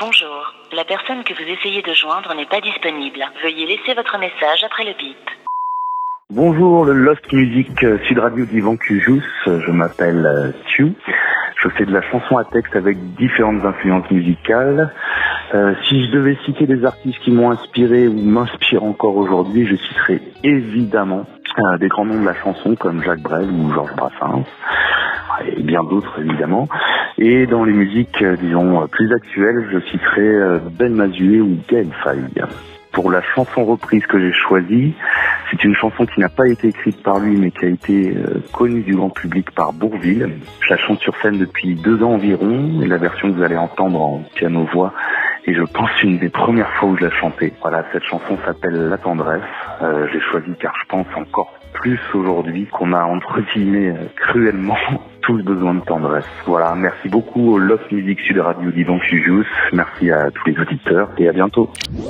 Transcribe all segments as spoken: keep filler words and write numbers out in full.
Bonjour, la personne que vous essayez de joindre n'est pas disponible. Veuillez laisser votre message après le bip. Bonjour, le Lost Music Sud Radio d'Yvan Cujous. Je m'appelle Stu. Je fais de la chanson à texte avec différentes influences musicales. Euh, si je devais citer des artistes qui m'ont inspiré ou m'inspirent encore aujourd'hui, je citerai évidemment euh, des grands noms de la chanson comme Jacques Brel ou Georges Brassens, et bien d'autres évidemment. Et dans les musiques, euh, disons, plus actuelles, je citerai euh, Ben Mazué ou Gaël Faye. Pour la chanson reprise que j'ai choisie, c'est une chanson qui n'a pas été écrite par lui, mais qui a été euh, connue du grand public par Bourvil. Je la chante sur scène depuis deux ans environ, et la version que vous allez entendre en piano-voix est, je pense, une des premières fois où je la chantais. Voilà, cette chanson s'appelle La Tendresse. Euh, j'ai choisi car je pense encore plus aujourd'hui qu'on a, entre guillemets, euh, cruellement tous besoin de tendresse. Voilà, merci beaucoup au Lost Music Sud Radio d'Yvan Cujous. Merci à tous les auditeurs et à bientôt.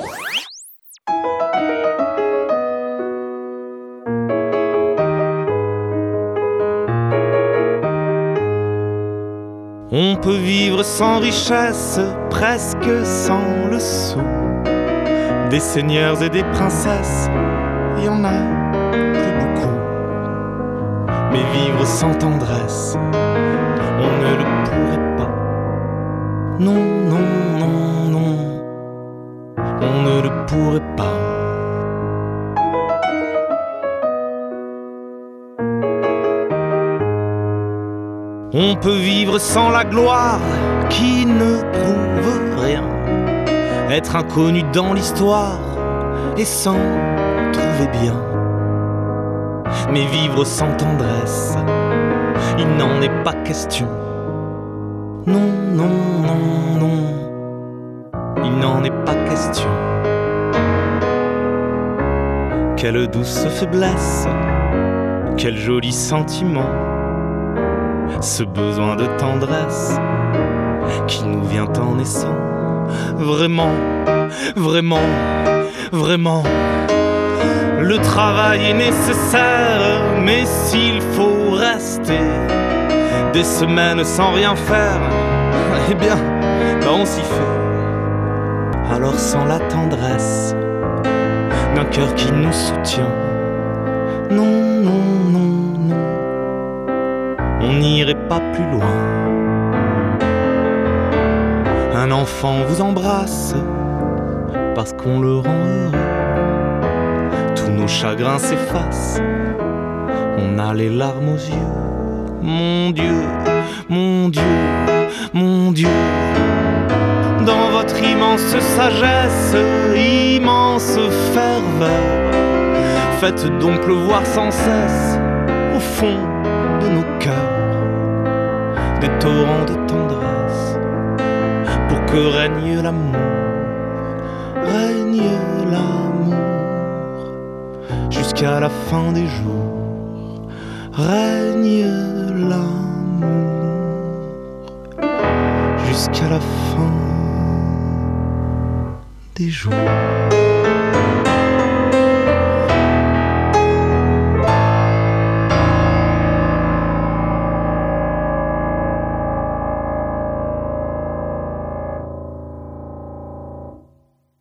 On peut vivre sans richesse, presque sans le sou. Des seigneurs et des princesses, il y en a plus beaucoup. Mais vivre sans tendresse, on ne le pourrait pas. Non, non, non, non, on ne le pourrait pas. On peut vivre sans la gloire qui ne prouve rien, être inconnu dans l'histoire et s'en trouver bien. Mais vivre sans tendresse, il n'en est pas question. Non, non, non, non, il n'en est pas question. Quelle douce faiblesse, quel joli sentiment, ce besoin de tendresse qui nous vient en naissant. Vraiment, vraiment, vraiment, le travail est nécessaire, mais s'il faut rester des semaines sans rien faire, eh bien, ben on s'y fait. Alors sans la tendresse d'un cœur qui nous soutient, non, non, non, non, on n'irait pas plus loin. Un enfant vous embrasse parce qu'on le rend heureux. Tous nos chagrins s'effacent, on a les larmes aux yeux. Mon Dieu, mon Dieu, mon Dieu, dans votre immense sagesse, immense ferveur, faites donc pleuvoir sans cesse au fond de nos cœurs des torrents de tendresse, pour que règne l'amour, règne l'amour, jusqu'à la fin des jours, règne l'amour, jusqu'à la fin des jours.